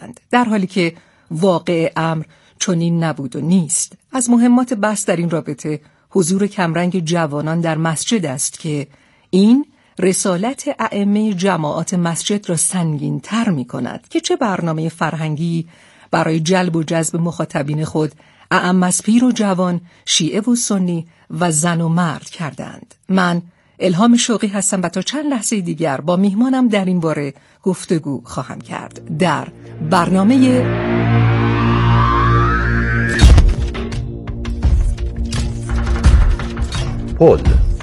بودند، در حالی که واقع امر چنین نبود و نیست. از مهمات بحث در این رابطه حضور کمرنگ جوانان در مسجد است که این رسالت ائمه جماعات مسجد را سنگین تر می کند که چه برنامه فرهنگی برای جلب و جذب مخاطبین خود اعم از پیر و جوان، شیعه و سنی و زن و مرد کردند. من الهام شوقی هستم و تا چند لحظه دیگر با میهمانم در این باره گفتگو خواهم کرد در برنامه پل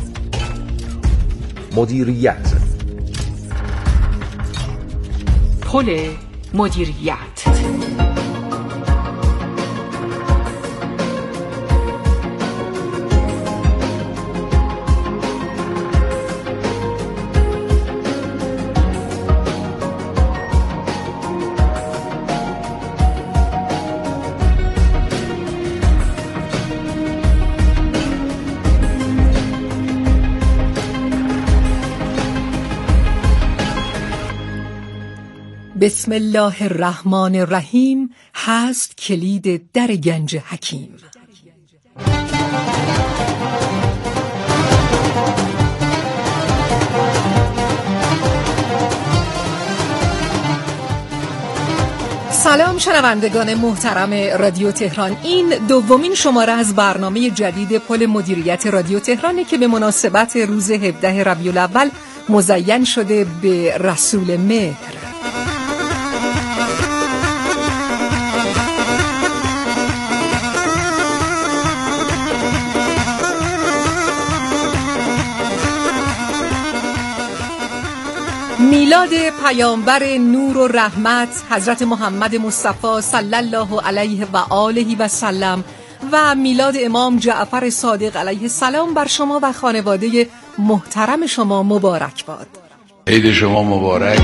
مدیریت. پل مدیریت. بسم الله الرحمن الرحیم هست کلید در گنج حکیم. سلام شنوندگان محترم رادیو تهران، این دومین شماره از برنامه جدید پل مدیریت رادیو تهرانه که به مناسبت روز 17 ربیع الاول مزین شده به رسول مهر. میلاد پیامبر نور و رحمت حضرت محمد مصطفی صلی الله علیه و آله و سلم و میلاد امام جعفر صادق علیه السلام بر شما و خانواده محترم شما مبارک باد. عید شما مبارک.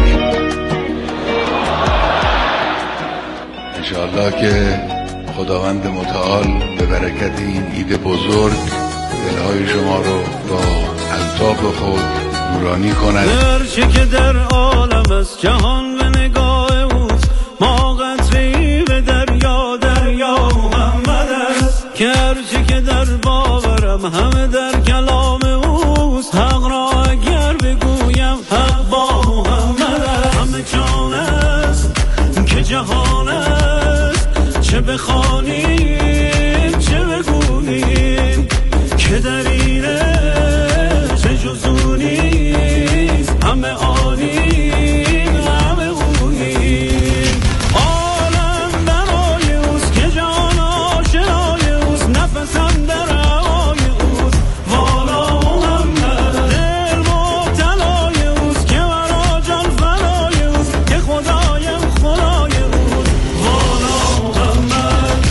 انشاءالله که خداوند متعال به برکت این عید بزرگ دلهای شما رو با الطاف خود نورانی کند. هرچه که در عالم است جهان به نگاه اوست، ما قطره‌ای به دریا، دریا محمد است. که هرچه که در باورم همه در کلام اوست، حق را اگر بگویم حق با محمد است. همه جان است که جهان است، چه بخوانیم چه بگوییم که در اینه چه جزونی همه آنیم همه اوییم. عالم برای اوست که جان آشنای اوست، نفسم در هوای اوست والا محمد. دل مبتلای اوست که مرا جان فدای اوست، که خدایم خدای اوست والا محمد.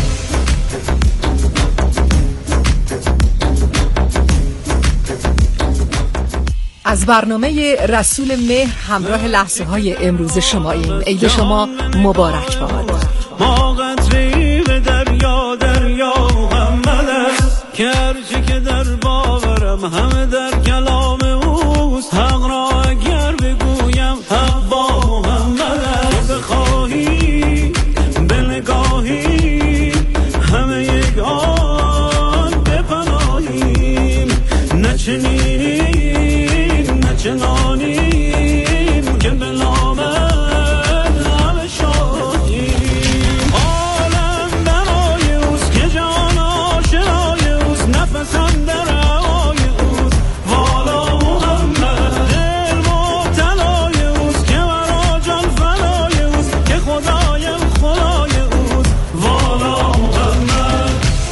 از برنامه رسول مهر همراه لحظه های امروز شما این عید شما مبارک باد. ما قطره‌ای به دریا، دریا محمد است. که هرچه که در باورم همه در کلام اوست، حق را اگر بگویم حق با محمد است. بخواهی به نگاهی همه یک آن بپناهیم، نه چنینیم نه چنانیم که بلامد همه شاهیم. عالم برای اوست که جان آشنای اوست، نفسم در هوای اوست والا محمد. دل مبتلای اوست که مرا جان فدای اوست، که خدایم خدای اوست والا محمد.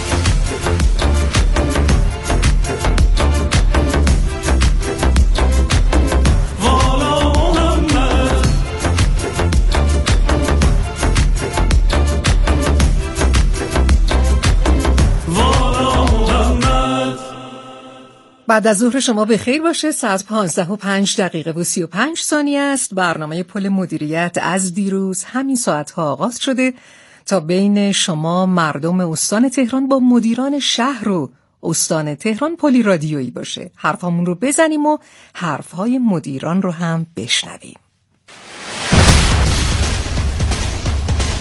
بعد از ظهر شما به خیر باشه. ساعت 15:05 است. برنامه پل مدیریت از دیروز همین ساعتها آغاز شده تا بین شما مردم استان تهران با مدیران شهر و استان تهران پلی رادیویی باشه. حرفامون رو بزنیم و حرفهای مدیران رو هم بشنویم.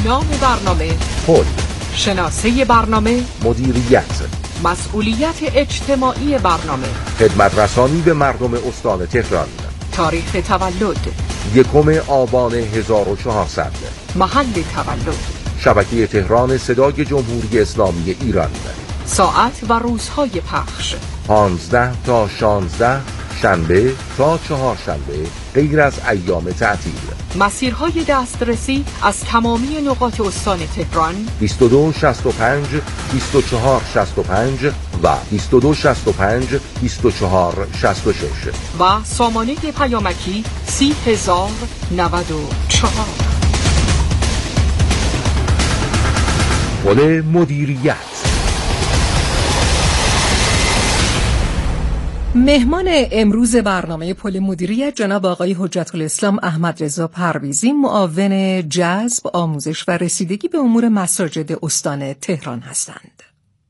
نام برنامه، پل، شناسه برنامه، مدیریت، مسئولیت اجتماعی برنامه، خدمت رسانی به مردم استان تهران، تاریخ تولد، 1 آبان 1400، محل تولد، شبکه تهران صدای جمهوری اسلامی ایران، ساعت و روزهای پخش، 15 تا 16 شنبه تا چهارشنبه غیر از ایام تعطیل. مسیرهای دسترسی از تمامی نقاط استان تهران 2265 2465 و 2265 2466 و سامانه پیامکی 30094. پل مدیریت. مهمان امروز برنامه پل مدیریت جناب آقای حجت الاسلام احمد رضا پرویزی، معاون جذب، آموزش و رسیدگی به امور مساجد استان تهران هستند.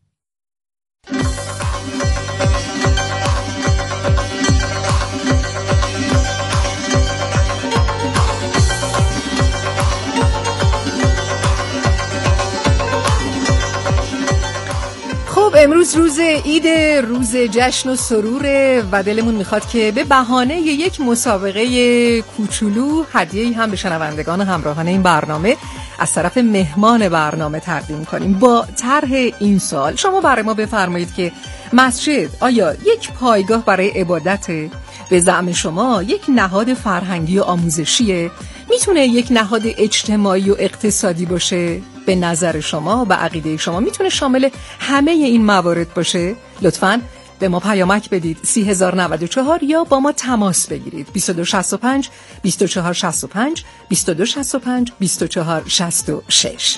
خب امروز روز عید، روز جشن و سروره و دلمون میخواد که به بهانه یک مسابقه کوچولو هدیه‌ای هم به شنوندگان همراهان این برنامه از طرف مهمان برنامه تقدیم کنیم. با طرح این سال شما برای ما بفرمایید که مسجد آیا یک پایگاه برای عبادت؟ به زعم شما یک نهاد فرهنگی و آموزشیه؟ میتونه یک نهاد اجتماعی و اقتصادی باشه؟ به نظر شما و عقیده شما میتونه شامل همه این موارد باشه؟ لطفاً به ما پیامک بدید 3094 یا با ما تماس بگیرید 2265 2465 2265 2466.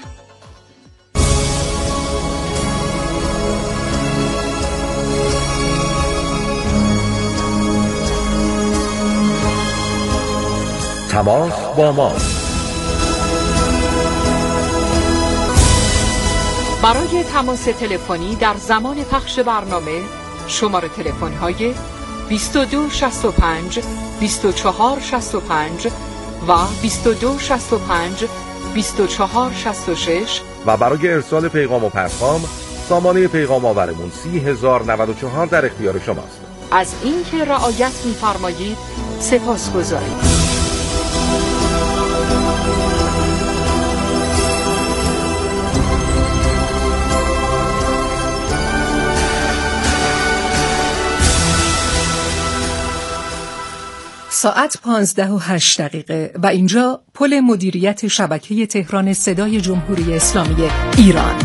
تماس با ما. برای تماس تلفنی در زمان پخش برنامه شماره تلفن های 2265 2465 و 2265 2466 و برای ارسال پیغام و پیام سامانه پیغام آورمون 3094 در اختیار شماست. از اینکه رعایت می‌فرمایید سپاسگزاریم. ساعت 15:08 و اینجا پل مدیریت شبکه تهران صدای جمهوری اسلامی ایران.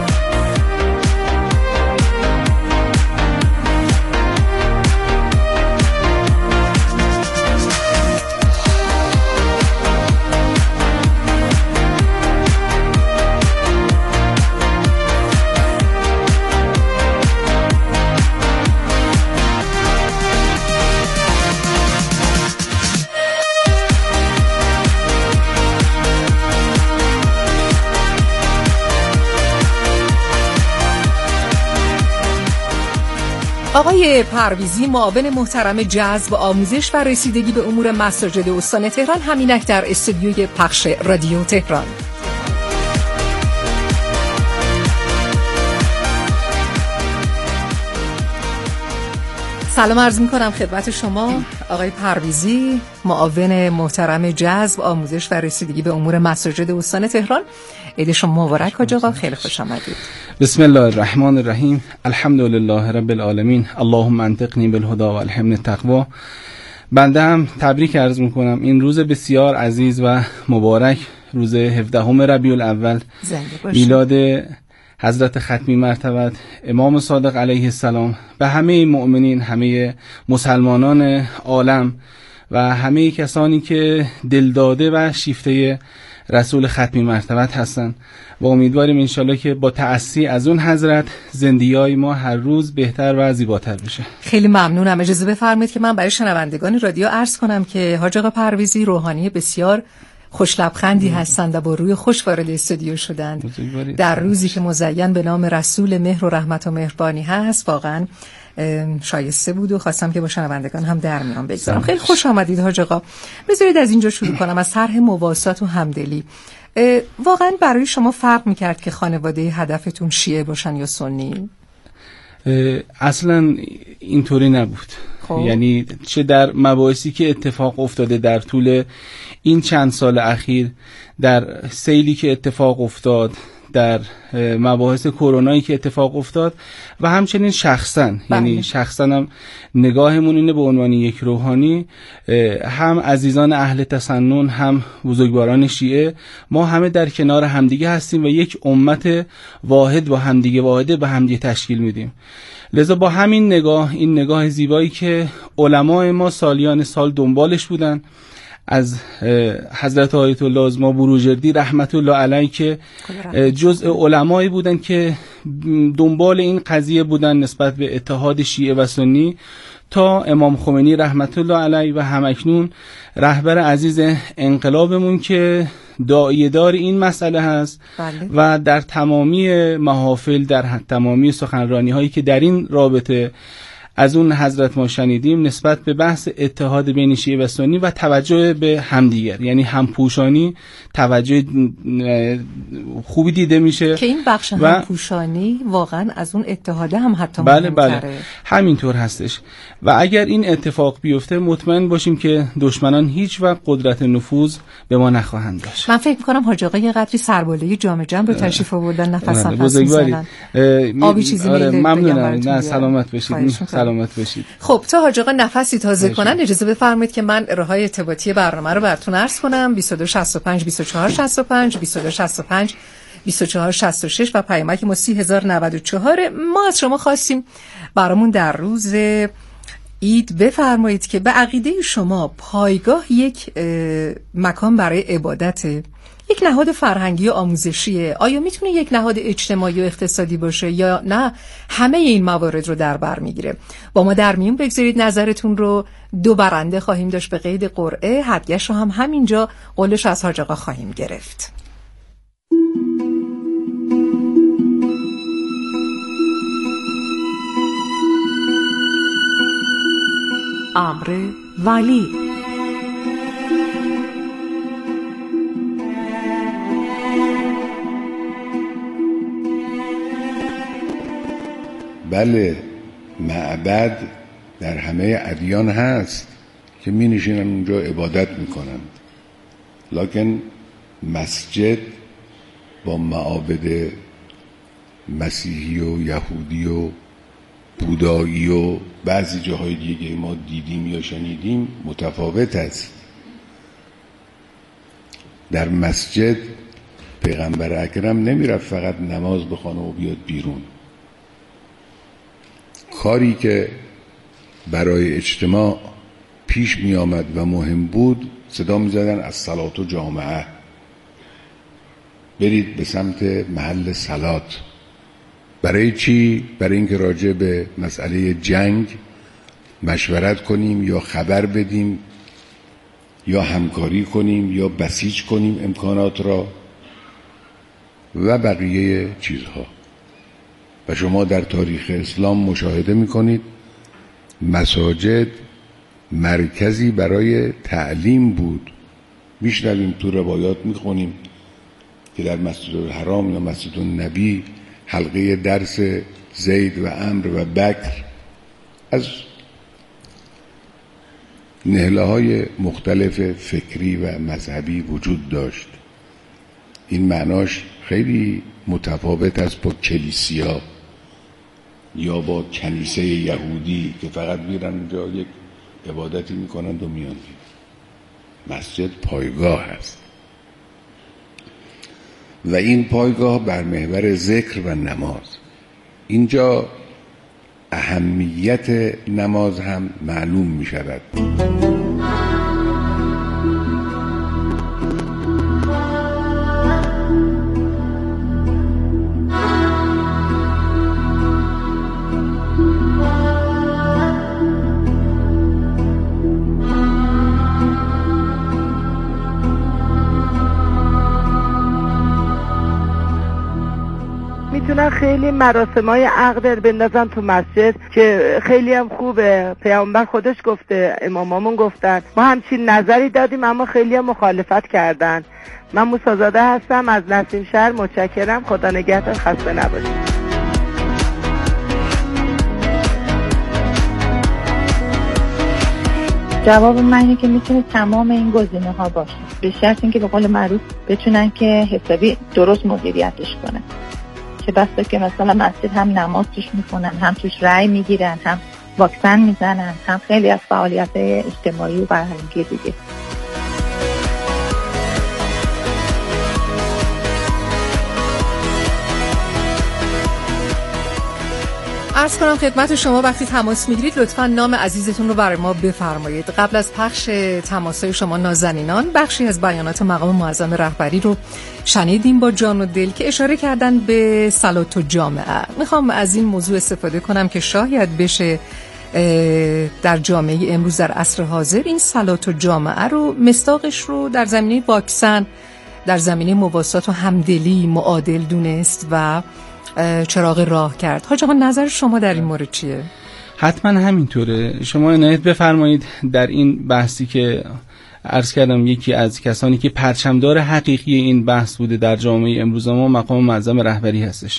آقای پرویزی، معاون محترم جذب، آموزش و رسیدگی به امور مساجد استان تهران، همینک در استودیوی پخش رادیو تهران. سلام عرض می‌کنم خدمت شما آقای پرویزی، معاون محترم جذب، آموزش و رسیدگی به امور مساجد استان تهران. عید شما مبارک حاج آقا، خیلی خوش آمدید. بسم الله الرحمن الرحیم، الحمد لله رب العالمین، اللهم انطقنی بالهدى و الهمنی التقوی. بنده هم تبریک عرض میکنم این روز بسیار عزیز و مبارک، روز 17 ربیع الاول، میلاد حضرت ختمی مرتبت امام صادق علیه السلام. به همه مؤمنین، همه مسلمانان عالم و همه کسانی که دلداده و شیفته رسول ختمی مرتبت هستن و امیدواریم انشالله که با تأسی از اون حضرت زندگی‌های ما هر روز بهتر و زیباتر بشه. خیلی ممنونم. اجازه بفرمایید که من برای شنوندگان رادیو عرض کنم که حاج آقا پرویزی روحانی بسیار خوش لبخندی هستند و با روی خوش وارد استودیو شدند در روزی که مزین به نام رسول مهر و رحمت و مهربانی هست. واقعا شایسته بود و خواستم که با شنوندگان هم در میان بگذارم. خیلی خوش آمدید حاج آقا. بذارید از اینجا شروع کنم، از طرح مواسات و همدلی. واقعا برای شما فرق میکرد که خانواده هدفتون شیعه باشن یا سنی؟ اصلا اینطوری نبود. یعنی چه در مباحثی که اتفاق افتاده در طول این چند سال اخیر، در سیلی که اتفاق افتاد، در مباحث کرونایی که اتفاق افتاد و همچنین شخصا یعنی شخصا هم نگاهمون اینه به عنوان یک روحانی، هم عزیزان اهل تسنن هم بزرگواران شیعه، ما همه در کنار همدیگه هستیم و یک امت واحد با همدیگه واحده به همدیگه تشکیل میدیم. لذا با همین نگاه، این نگاه زیبایی که علمای ما سالیان سال دنبالش بودن، از حضرت آیت الله عظما بروجردی رحمت الله علیه که جزء علمایی بودن که دنبال این قضیه بودن نسبت به اتحاد شیعه و سنی، تا امام خمینی رحمت الله علیه و همکنون رهبر عزیز انقلابمون که داعیه دار این مسئله هست. بله. و در تمامی محافل، در تمامی سخنرانی هایی که در این رابطه از اون حضرت ما شنیدیم نسبت به بحث اتحاد بین شیعه و سنی و توجه به همدیگر، یعنی همپوشانی، توجه خوبی دیده میشه که این بخش همپوشانی واقعا از اون اتحاده هم حتی بله همینطور هستش. و اگر این اتفاق بیفته مطمئن باشیم که دشمنان هیچ وقت قدرت نفوذ به ما نخواهند داشت. من فکر می‌کنم حاج آقا یه قدری سرباله جام رو تشریف آوردن، نفس می‌زنن. آبی چیزی ممنونم. نه سلامت باشید. سلامت باشید. خب تا حاج آقا نفسی تازه کنن اجازه بفرمایید که من راههای ارتباطی برنامه رو براتون عرض کنم. 2265 2465 2265 2466 و پیامک ما 30094. ما از شما خواستیم برامون در روز عید بفرمایید که به عقیده شما پایگاه یک مکان برای عبادت، یک نهاد فرهنگی و آموزشیه؟ آیا میتونه یک نهاد اجتماعی و اقتصادی باشه یا نه همه این موارد رو در بر میگیره؟ با ما در میون بگذارید نظرتون رو. 2 برنده خواهیم داشت به قید قرعه، هدیه‌اش رو هم همینجا قولش از حاج آقا خواهیم گرفت. امر ولی. بله، معبد در همه ادیان هست که می نشینن اونجا عبادت می کنند، لکن مسجد با معابد مسیحی و یهودی و بودایی و بعضی جاهای دیگه ما دیدیم یا شنیدیم متفاوت است. در مسجد پیغمبر اکرم نمی رفت فقط نماز بخونه و بیاد بیرون. کاری که برای اجتماع پیش می آمد و مهم بود، صدا می زدن از صلات و جامعه، برید به سمت محل صلات. برای چی؟ برای اینکه راجع به مسئله جنگ مشورت کنیم یا خبر بدیم یا همکاری کنیم یا بسیج کنیم امکانات را و بقیه چیزها. و شما در تاریخ اسلام مشاهده میکنید مساجد مرکزی برای تعلیم بود. میشنویم تو روایات میخونیم که در مسجد الحرام یا مسجد النبی حلقه درس زید و عمرو و بکر از نهله‌های مختلف فکری و مذهبی وجود داشت. این معناش خیلی متفاوت است با کلیسیا یا با کنیسه یهودی که فقط میرن اونجا یک عبادتی میکنند و میان. مسجد پایگاه است و این پایگاه بر محور ذکر و نماز. اینجا اهمیت نماز هم معلوم می شود. میتونن خیلی مراسمای عقد بندازن تو مسجد که خیلی هم خوبه. پیامبر خودش گفته، امامامون گفتن. ما همچین نظری دادیم اما خیلی هم مخالفت کردن. من موسی‌زاده هستم از نسیم شهر. متشکرم. خدا نگهدار. خسته نباشید. جواب من اینه که میتونه تمام این گزینه ها باشه، به شرط اینکه به قول معروف بتونن که حسابی درست مدیریتش کنن. چه بسته که مثلا مسجد هم نماز توش میکنن، هم توش رأی میگیرن، هم واکسن میزنن، هم خیلی از فعالیت اجتماعی و فرهنگی دیگه. عرض کنم خدمت شما وقتی تماس میگیرید لطفاً نام عزیزتون رو برای ما بفرمایید. قبل از پخش تماس‌های شما نازنینان بخشی از بیانات مقام معظم رهبری رو شنیدیم با جان و دل که اشاره کردن به صلات و جامعه. میخوام از این موضوع استفاده کنم که شاید بشه در جامعه امروز در عصر حاضر این صلات و جامعه رو مصداقش رو در زمینه واکسن، در زمینه مواسات و همدلی معادل دونست و چراغ راه کرد. حاج آقا نظر شما در این مورد چیه؟ حتما همینطوره. شما عنایت بفرمایید در این بحثی که عرض کردم یکی از کسانی که پرچمدار حقیقی این بحث بوده در جامعه امروز ما مقام معظم رهبری هستش.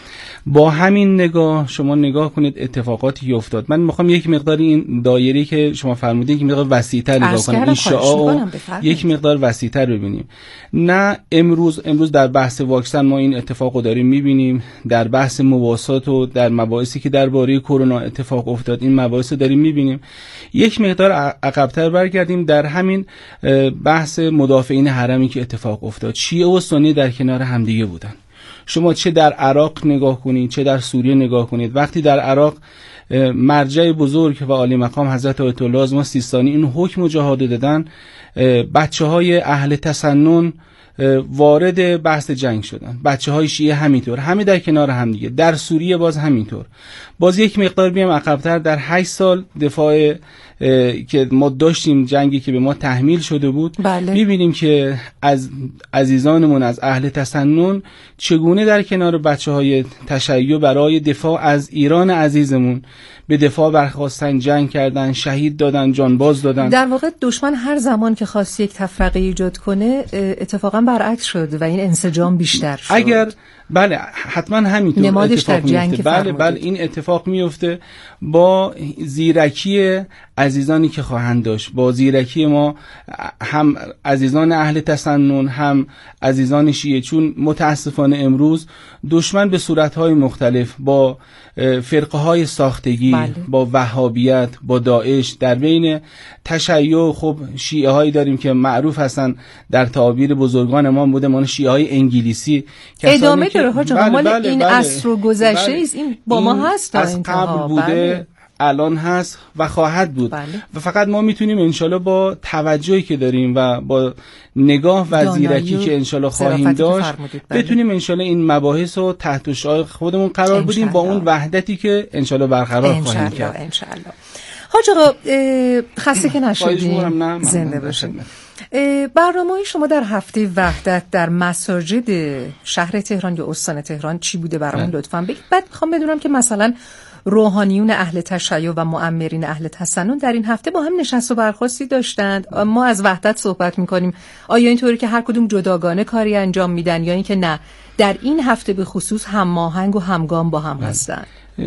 با همین نگاه شما نگاه کنید اتفاقاتی که افتاد. من میخوام یک مقدار این دایره که شما فرمودید یک مقدار وسیع‌تر نگاه کنیم، این شعاع یک مقدار وسیع‌تر ببینیم. نه امروز در بحث واکسن ما این اتفاقو داریم میبینیم، در بحث مواسات و در مباحثی که درباره کرونا اتفاق افتاد این مباحث رو داریم میبینیم. یک مقدار عقب‌تر برگردیم در همین بحث مدافعین حرمی که اتفاق افتاد. شیعه و سنی در کنار همدیگه بودن. شما چه در عراق نگاه کنید چه در سوریه نگاه کنید، وقتی در عراق مرجع بزرگ و عالی مقام حضرت آیت الله اعظم سیستانی این حکم و جهاد دادن، بچه‌های اهل تسنن وارد بحث جنگ شدن، بچه‌های شیعه همینطور، همه در کنار هم دیگه. در سوریه باز همینطور. باز یک مقدار بیام عقب‌تر، در 8 سال دفاع که ما داشتیم، جنگی که به ما تحمیل شده بود، می‌بینیم که از عزیزانمون از اهل تسنن چگونه در کنار بچه‌های تشیع برای دفاع از ایران عزیزمون به دفاع برخاستن، جنگ کردن، شهید دادن، جانباز دادن. در واقع دشمن هر زمان که خواست یک تفرقه ایجاد کنه اتفاقا برعکس شد و این انسجام بیشتر شد. اگر بله حتما همینطور نمادش در جنگ میفته. بله این اتفاق میفته با زیرکی عزیزانی که خواهند داشت، با زیرکی ما هم عزیزان اهل تسنن هم عزیزان شیعه، چون متاسفانه امروز دشمن به صورتهای مختلف با فرقه های ساختگی، با وهابیت، با داعش، در بین تشیع، خب شیعه هایی داریم که معروف هستن در تعابیر بزرگان ما بوده ما شیعه های انگلیسی، ادامه داره حاج آقا. مال این عصر و گذشته این با ما هست تا از قبل بوده، الان هست و خواهد بود. و فقط ما میتونیم انشالله با توجهی که داریم و با نگاه و زیرکی که انشالله خواهیم داشت بتونیم انشالله این مباحث رو تحت شعاع خودمون قرار بدیم با اون وحدتی که انشالله برقرار خواهیم کرد. انشالله. حاج آقا خسته که نشدیم، زنده باشید. برنامه‌های شما در هفته وحدت در مساجد شهر تهران یا استان تهران چی بوده برامون لطفاً بگید. بعد میخوام بدونم که مثلا روحانیون اهل تشیع و مؤمرین اهل تسنن در این هفته با هم نشست و برخاستی داشتند. ما از وحدت صحبت میکنیم، آیا اینطوری که هر کدوم جداگانه کاری انجام میدن یا اینکه نه در این هفته به خصوص هماهنگ و همگام با هم هستن؟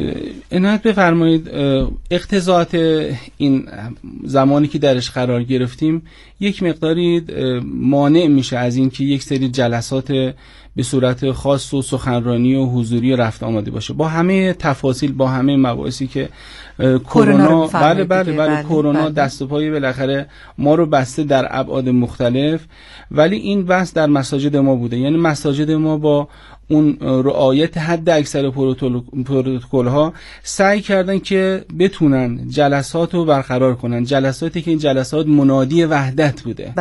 عنایت بفرمایید. اقتضاعات این زمانی که درش قرار گرفتیم یک مقداری مانع میشه از این که یک سری جلسات به صورت خاص و سخنرانی و حضوری رفت آمده باشه، با همه تفاصیل، با همه مباحثی که کرونا بله کرونا دست و پای بالاخره ما رو بسته در ابعاد مختلف، ولی این بحث در مساجد ما بوده. یعنی مساجد ما با اون رعایت حد اکثر پروتکل ها سعی کردن که بتونن جلسات رو برقرار کنن، جلساتی که این جلسات منادی وحدت بوده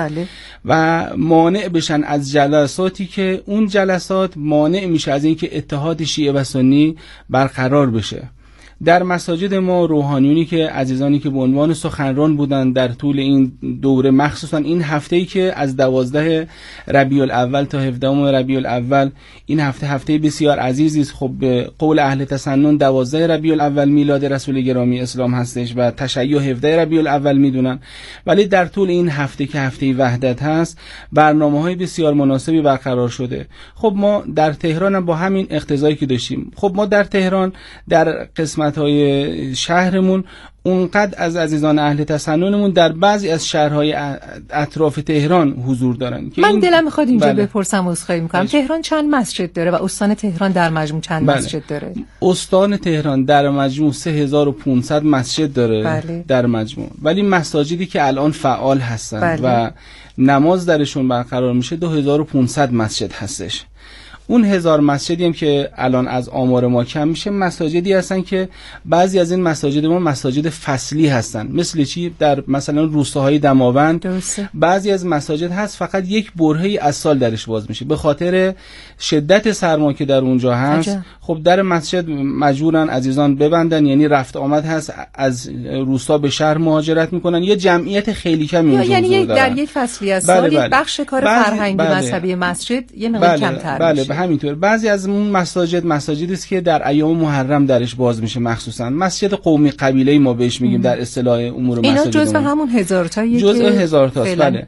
و مانع بشن از جلساتی که اون جلسات مانع میشه از اینکه اتحاد شیعه و سنی برقرار بشه. در مساجد ما روحانیونی که عزیزانی که به عنوان سخنران بودن در طول این دوره، مخصوصا این هفته‌ای که از 12 ربیع الاول تا 17 ربیع الاول، این هفته بسیار عزیزی است. خب به قول اهل تسنن 12 ربیع الاول میلاد رسول گرامی اسلام هستش و تشیع 17 ربیع الاول میدونن، ولی در طول این هفته که هفته وحدت هست برنامه‌های بسیار مناسبی برقرار شده. خب ما در تهران هم با همین اقتضایی که داشتیم، خب ما در تهران در قسمت‌های شهرمون اونقدر از عزیزان اهل تسننمون در بعضی از شهرهای اطراف تهران حضور دارن که من دلم میخواد اینجا بله. بپرسم، عذرخواهی میکنم، تهران چند مسجد داره و استان تهران در مجموع چند بله. مسجد داره؟ استان تهران در مجموع 3500 مسجد داره بله. در مجموع، ولی مساجدی که الان فعال هستن بله. و نماز درشون برقرار میشه 2500 مسجد هستش. اون 1000 مسجدی هم که الان از آمار ما کم میشه مساجدی هستن که بعضی از این مساجد ما مساجد فصلی هستن، مثل چی؟ در مثلا روستاهای دماوند درسته. بعضی از مساجد هست فقط یک برهه‌ای از سال درش باز میشه به خاطر شدت سرما که در اونجا هست. خب در مسجد مجبورن عزیزان ببندن، یعنی رفت آمد هست، از روستا به شهر مهاجرت میکنن، یه جمعیت خیلی کمی اونجا یعنی دارن. در یک فصلی از سال یک بخش کار فرهنگی مذهبی مسجد یه مقدار کمتر میشه. همینطور بعضی از اون مساجدی است که در ایام محرم درش باز میشه، مخصوصا مسجد قومی قبیله‌ای ما بهش میگیم در اصطلاح امور مساجد. اینا جزء همون 1000 تاییه، جزء 1000 تاست. بله.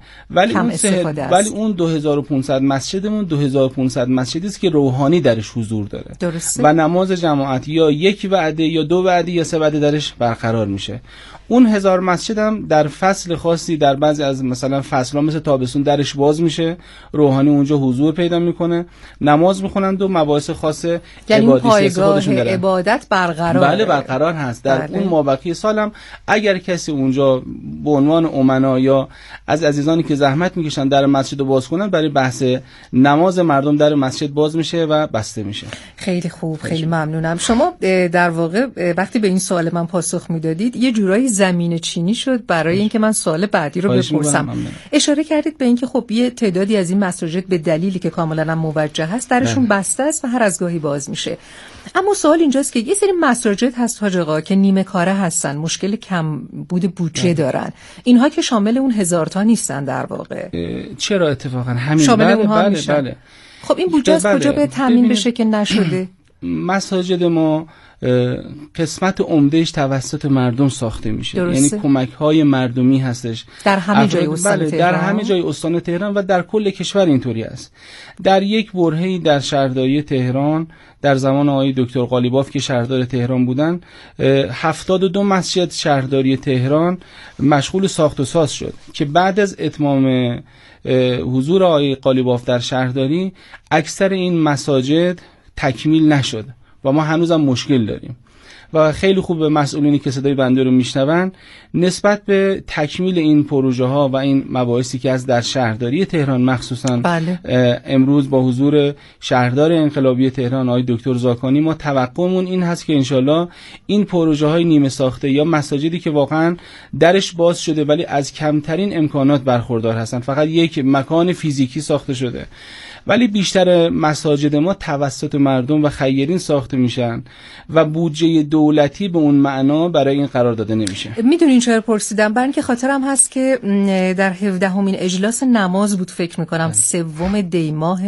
ولی اون 2500 مسجدمون 2500 مسجدی است که روحانی درش حضور داره. درسته. و نماز جماعت یا یک وعده یا دو وعده یا سه وعده درش برقرار میشه. اون 1000 مسجد هم در فصل خاصی در بعضی از مثلا فصل‌ها مثل تابستون درش باز میشه، روحانی اونجا حضور پیدا میکنه، نماز میخونند و مباحث خاص عبادی سیاسی خودشون دارن. عبادت برقرار. بله برقرار هست. در بله. اون مابقی سالم اگر کسی اونجا به عنوان امنا یا از عزیزانی که زحمت میکشن در مسجد رو باز کنن، برای بحث نماز مردم در مسجد باز میشه و بسته میشه. خیلی خوب، خیلی ممنونم. شما در واقع وقتی به این سوال من پاسخ میدادید یه جورایی زمین چینی شد برای اینکه من سوال بعدی رو بپرسم. اشاره کردید به اینکه خب یه تعدادی از این مساجد به دلیلی که کاملا موجه هست درشون بسته است و هر از گاهی باز میشه. اما سوال اینجاست که یه سری مساجد هست حاج آقا که نیمه کاره هستن، مشکل کم بود بودجه دارن، اینها که شامل اون 1000 تا نیستن در واقع. چرا اتفاقا همین شامل اونها میشن؟ بله. خب این بودجه از کجا به تامین بشه که نشده؟ مساجد ما قسمت عمدهش توسط مردم ساخته میشه. درسته. یعنی کمک‌های مردمی هستش در همه جای استان تهران. در همه جای استان تهران و در کل کشور اینطوری است. در یک برهه‌ای در شهرداری تهران در زمان آقای دکتر قالیباف که شهردار تهران بودن 72 مسجد شهرداری تهران مشغول ساخت و ساز شد که بعد از اتمام حضور آقای قالیباف در شهرداری اکثر این مساجد تکمیل نشد و ما هنوزم مشکل داریم و خیلی خوب مسئولینی که صدای بنده رو میشنون نسبت به تکمیل این پروژه ها و این مباحثی که از در شهرداری تهران مخصوصا بله. امروز با حضور شهردار انقلابی تهران آقای دکتر زاکانی ما توقعمون این هست که انشالله این پروژه های نیمه ساخته یا مساجدی که واقعا درش باز شده ولی از کمترین امکانات برخوردار هستن، فقط یک مکان فیزیکی ساخته شده، ولی بیشتر مساجد ما توسط مردم و خیرین ساخته میشن و بودجه دولتی به اون معنا برای این قرار داده نمیشه. میدونین چرا پرسیدم؟ برای اینکه خاطرم هست که در 17مین اجلاس نماز بود فکر میکنم 3 دی ماه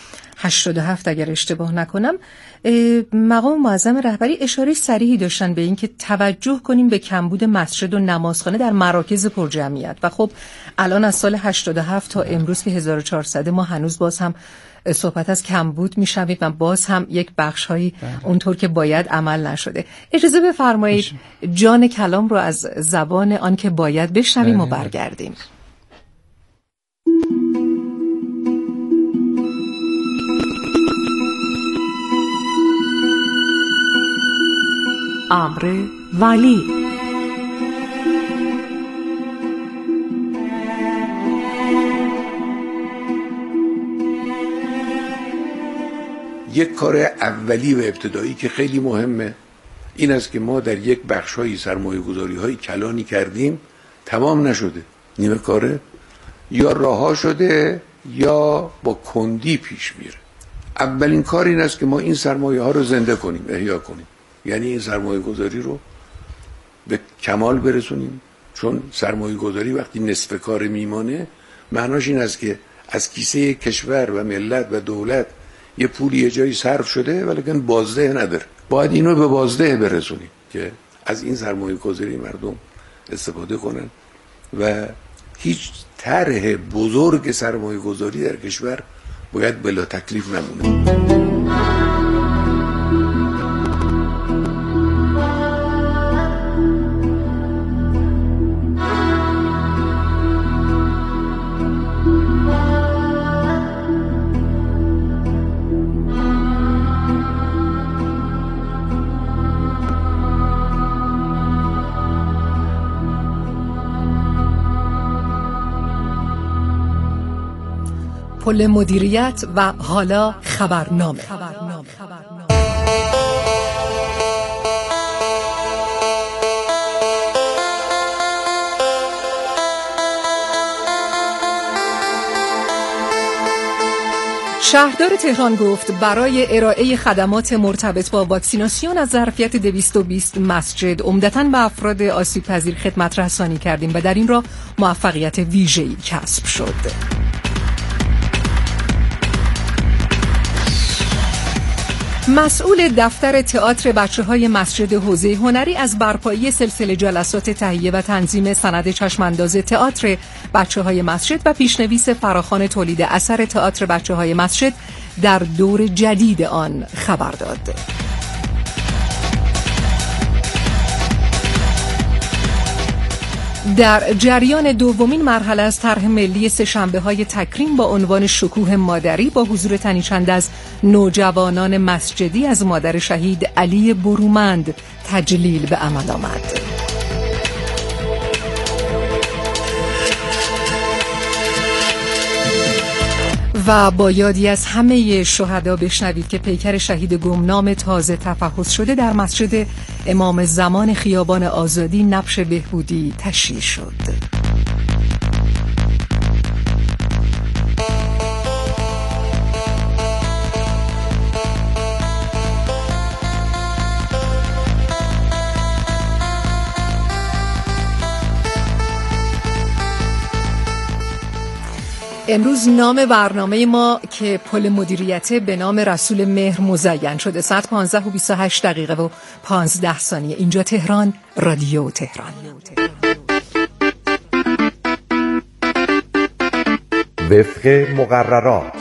87 اگر اشتباه نکنم، مقام معظم رهبری اشاره صریحی داشتن به این که توجه کنیم به کمبود مسجد و نمازخانه در مراکز پرجمعیت و خب الان از سال 87 تا امروز که 1400 ما هنوز باز هم صحبت از کمبود میشوید و باز هم یک بخش‌هایی اونطور که باید عمل نشده. اجازه بفرمایید جان کلام رو از زبان آن که باید بشنویم و برگردیم. امر ولی یک کار اولی و ابتدایی که خیلی مهمه این است که ما در یک بخش‌های سرمایه‌گذاری‌های کلانی کردیم، تمام نشده، نیمه کاره، یا رها شده یا با کندی پیش میره. اولین کار این است که ما این سرمایه‌ها رو زنده کنیم، احیا کنیم. یعنی این سرمایه گذاری رو به کمال برسونیم، چون سرمایه گذاری وقتی نصف کار میمانه معناش این است که از کیسه کشور و ملت و دولت یه پولی یه جایی صرف شده ولیکن بازده نداره. باید اینو به بازده برسونیم که از این سرمایه گذاری مردم استفاده کنن و هیچ طرح بزرگ سرمایه گذاری در کشور باید بلا تکلیف نمونه. پل مدیریت و حالا خبرنامه. شهردار تهران گفت برای ارائه خدمات مرتبط با واکسیناسیون از ظرفیت 220 مسجد عمدتاً به افراد آسیب پذیر خدمت رسانی کردیم و در این راه موفقیت ویژه‌ای کسب شد. مسئول دفتر تئاتر بچه‌های مسجد حوزه هنری از برپایی سلسله جلسات تهیه و تنظیم سند چشمانداز تئاتر بچه‌های مسجد و پیشنویس فراخوان تولید اثر تئاتر بچه‌های مسجد در دور جدید آن خبر داد. در جریان دومین مرحله از طرح ملی سه‌شنبه‌های تکریم با عنوان شکوه مادری با حضور تنی چند از نوجوانان مسجدی از مادر شهید علی برومند تجلیل به عمل آمد. و با یادی از همه شهدا بشنوید که پیکر شهید گمنام تازه تفحص شده در مسجد امام زمان خیابان آزادی نبش بهبودی تشییع شد. امروز نام برنامه ما که پل مدیریت به نام رسول مهر مزین شده. ساعت 15:28 و 15 ثانیه. اینجا تهران، رادیو تهران. وفق مقررات.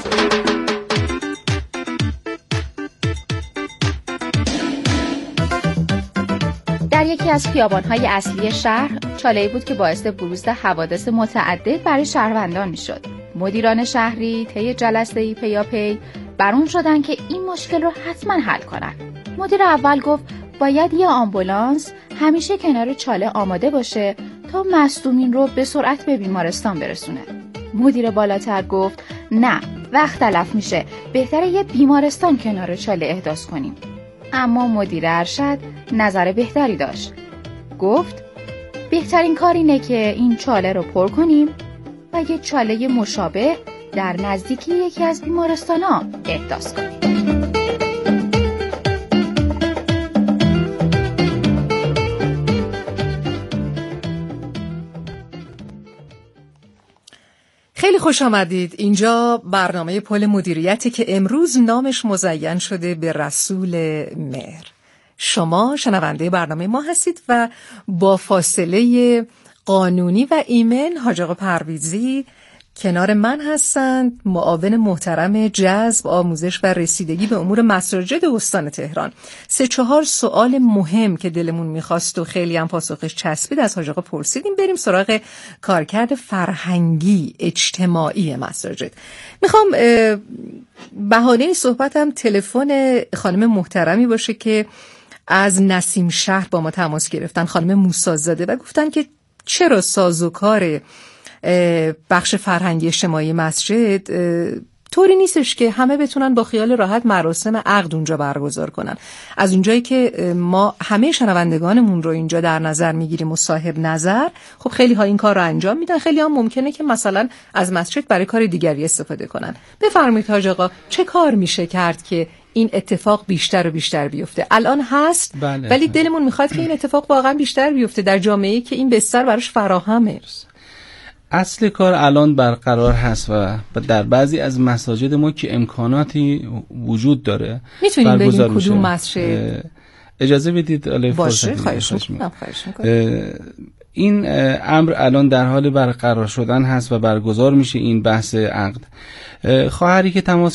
در یکی از خیابان‌های اصلی شهر چاله‌ای بود که باعث بروز حوادث متعدد برای شهروندان می‌شد. مدیران شهری طی جلسه‌ای پیاپی بر اون شدن که این مشکل رو حتما حل کنن. مدیر اول گفت باید یه آمبولانس همیشه کنار چاله آماده باشه تا مصدومین رو به سرعت به بیمارستان برسونه. مدیر بالاتر گفت نه، وقت تلف میشه، بهتره یه بیمارستان کنار چاله احداث کنیم. اما مدیر ارشد نظر بهتری داشت. گفت بهترین کار اینه که این چاله رو پر کنیم و یه چاله مشابه در نزدیکی یکی از بیمارستان‌ها احداث کنیم. خیلی خوش آمدید. اینجا برنامه پل مدیریتی که امروز نامش مزین شده به رسول مهر. شما شنونده برنامه ما هستید و با فاصله قانونی و ایمن حاج آقا پرویزی کنار من هستند، معاون محترم جذب، آموزش و رسیدگی به امور مساجد استان تهران. 3-4 سوال مهم که دلمون میخواست و خیلی هم پاسخش چسبید از حاج آقا پرسیدیم. بریم سراغ کارکرد فرهنگی اجتماعی مساجد. میخوام بهانه صحبتم تلفن خانم محترمی باشه که از نسیم شهر با ما تماس گرفتن، خانم موسی‌زاده، و گفتن که چرا سازوکار بخش فرهنگی اجتماعی مسجد طوری نیستش که همه بتونن با خیال راحت مراسم عقد اونجا برگزار کنن. از اونجایی که ما همه شنوندگانمون رو اینجا در نظر میگیریم و صاحب نظر، خب خیلی ها این کار رو انجام میدن، خیلی ها ممکنه که مثلا از مسجد برای کار دیگری استفاده کنن. بفرمایید حاج آقا، چه کار میشه کرد که این اتفاق بیشتر و بیشتر بیفته. الان هست بله. ولی دلمون میخواد که این اتفاق واقعا بیشتر بیفته در جامعه‌ای که این بستر براش فراهمه. اصل کار الان برقرار هست و در بعضی از مساجد ما که امکاناتی وجود داره میتونیم بگیم کدوم مسجد؟ اجازه بدید باشه، خواهش میکنم. این امر الان در حال برقرار شدن هست و برگزار میشه این بحث عقد. خواهری که تماس